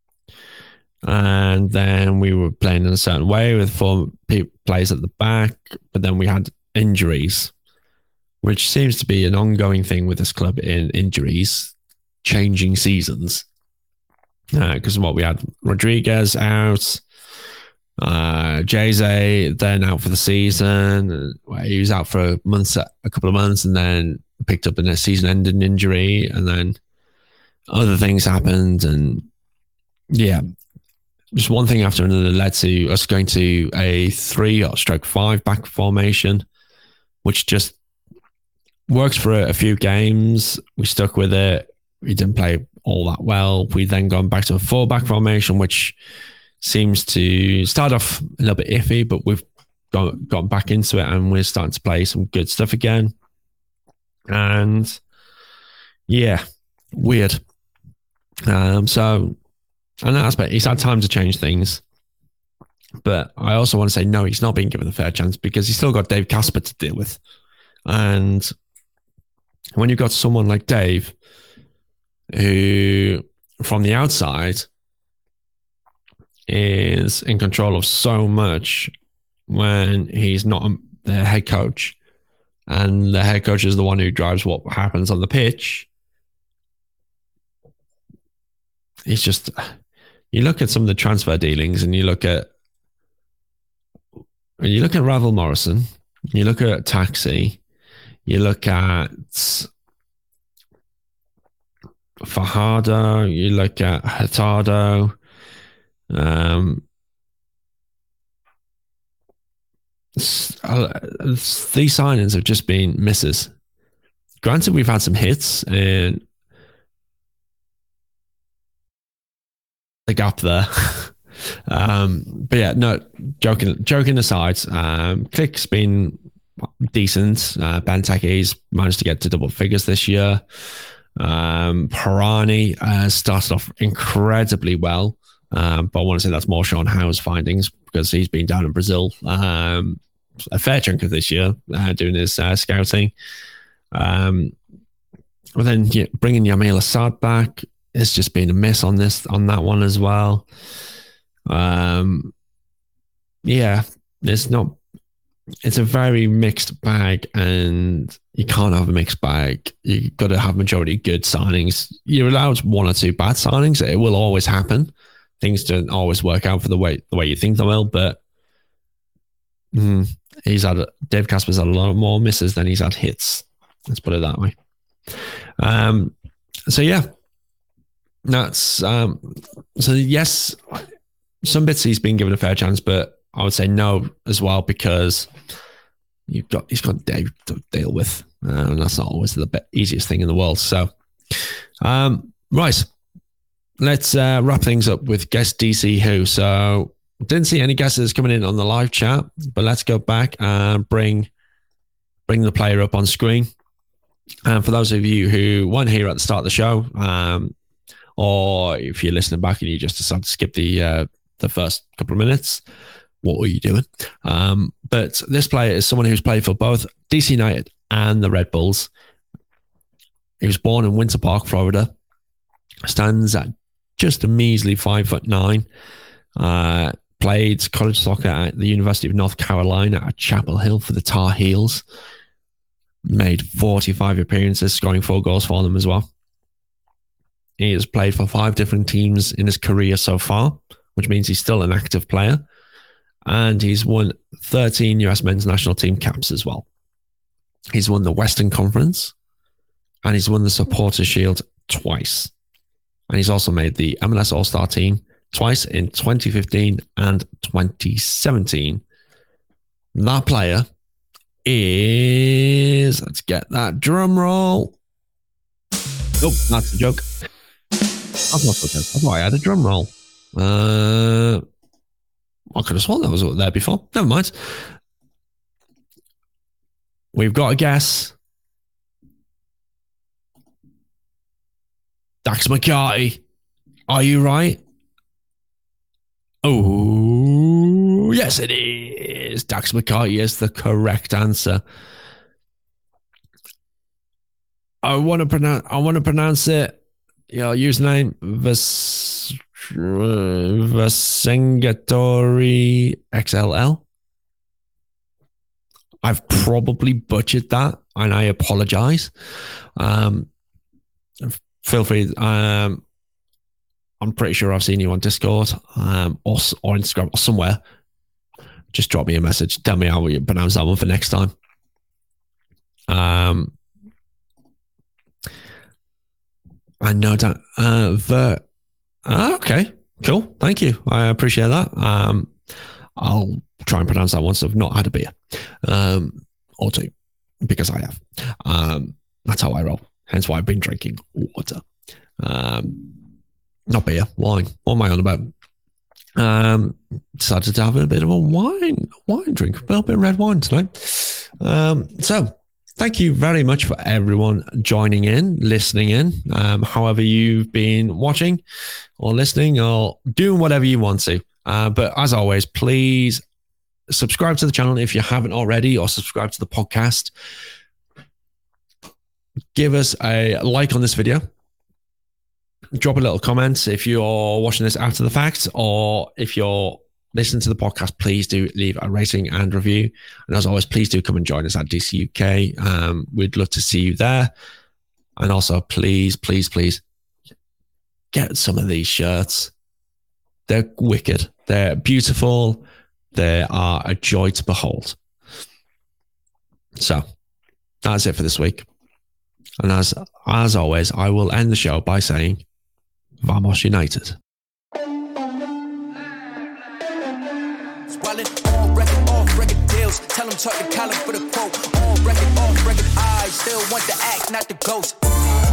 And then we were playing in a certain way with four players at the back, but then we had injuries, which seems to be an ongoing thing with this club in injuries, changing seasons. Because uh, what we had Rodriguez out, uh, Jose then out for the season. He was out for a month, a couple of months, and then picked up in a season-ending injury, and then other things happened, and yeah. Just one thing after another led to us going to a three or stroke five back formation, which just works for a, a few games. We stuck with it. We didn't play all that well. We then gone back to a four back formation, which seems to start off a little bit iffy, but we've got, gotten back into it and we're starting to play some good stuff again. And yeah, weird. Um, so, and that aspect, he's had time to change things. But I also want to say, no, he's not being given a fair chance because he's still got Dave Casper to deal with. And when you've got someone like Dave, who from the outside is in control of so much when he's not the head coach, and the head coach is the one who drives what happens on the pitch, it's just... You look at some of the transfer dealings, and you look at you look at Ravel Morrison, you look at Taxi, you look at Fajardo, you look at Hurtado. Um, these signings have just been misses. Granted, we've had some hits and the gap there. um, but yeah, no, joking joking aside, um, Click's been decent. Uh, Benteke's managed to get to double figures this year. Um, Pirani uh, started off incredibly well. Um, but I want to say that's more Sean Howe's findings because he's been down in Brazil um, a fair chunk of this year uh, doing his uh, scouting. Um, but then yeah, bringing Yamil Assad back, it's just been a miss on this on that one as well. Um, yeah, it's not. It's a very mixed bag, and you can't have a mixed bag. You got to have majority good signings. You're allowed one or two bad signings. It will always happen. Things don't always work out for the way the way you think they will. But mm, he's had Dave Casper's had a lot more misses than he's had hits. Let's put it that way. Um, so yeah. That's um, so yes, some bits he's been given a fair chance, but I would say no as well because you've got he's got Dave to deal with, uh, and that's not always the be- easiest thing in the world. So, um, right, let's uh, wrap things up with guess D C who. So, didn't see any guesses coming in on the live chat, but let's go back and bring bring the player up on screen. And for those of you who weren't here at the start of the show, um, or if you're listening back and you just decided to skip the uh, the first couple of minutes, what were you doing? Um, but this player is someone who's played for both D C United and the Red Bulls. He was born in Winter Park, Florida. Stands at just a measly five foot nine. Uh, played college soccer at the University of North Carolina at Chapel Hill for the Tar Heels. Made forty-five appearances, scoring four goals for them as well. He has played for five different teams in his career so far, which means he's still an active player. And he's won thirteen U S men's national team caps as well. He's won the Western Conference, and he's won the Supporters Shield twice. And he's also made the M L S All-Star team twice in twenty fifteen and twenty seventeen. That player is, let's get that drum roll. Nope, that's a joke. That's not a joke. I thought I had a drum roll. Uh, I could have sworn that was there before. Never mind. We've got a guess. Dax McCarty. Are you right? Oh, yes, it is. Dax McCarty is the correct answer. I want to pronounce. I want to pronounce it. Your username Vas Vasengatori X L L. I've probably butchered that, and I apologize. Um, feel free. Um, I'm pretty sure I've seen you on Discord um, or, or Instagram or somewhere. Just drop me a message. Tell me how you pronounce that one for next time. Um, I know that. Uh, the, uh, okay, cool. Thank you. I appreciate that. Um, I'll try and pronounce that once I've not had a beer um, or two, because I have. Um, that's how I roll. Hence why I've been drinking water. Um, not beer, wine. What am I on about? Um, decided to have a bit of a wine, wine drink, a little bit of red wine tonight. Um, so thank you very much for everyone joining in, listening in, um, however you've been watching or listening or doing whatever you want to. Uh, but as always, please subscribe to the channel if you haven't already, or subscribe to the podcast. Give us a like on this video. Drop a little comment if you're watching this after the fact, or if you're listening to the podcast, please do leave a rating and review. And as always, please do come and join us at D C U K. Um, we'd love to see you there. And also, please, please, please get some of these shirts. They're wicked. They're beautiful. They are a joy to behold. So that's it for this week. And as as always, I will end the show by saying, Vamos United. Swallowed on record, off record deals. Tell them talk to Colin for the quote. On record, off record, I still want the act, not the ghost.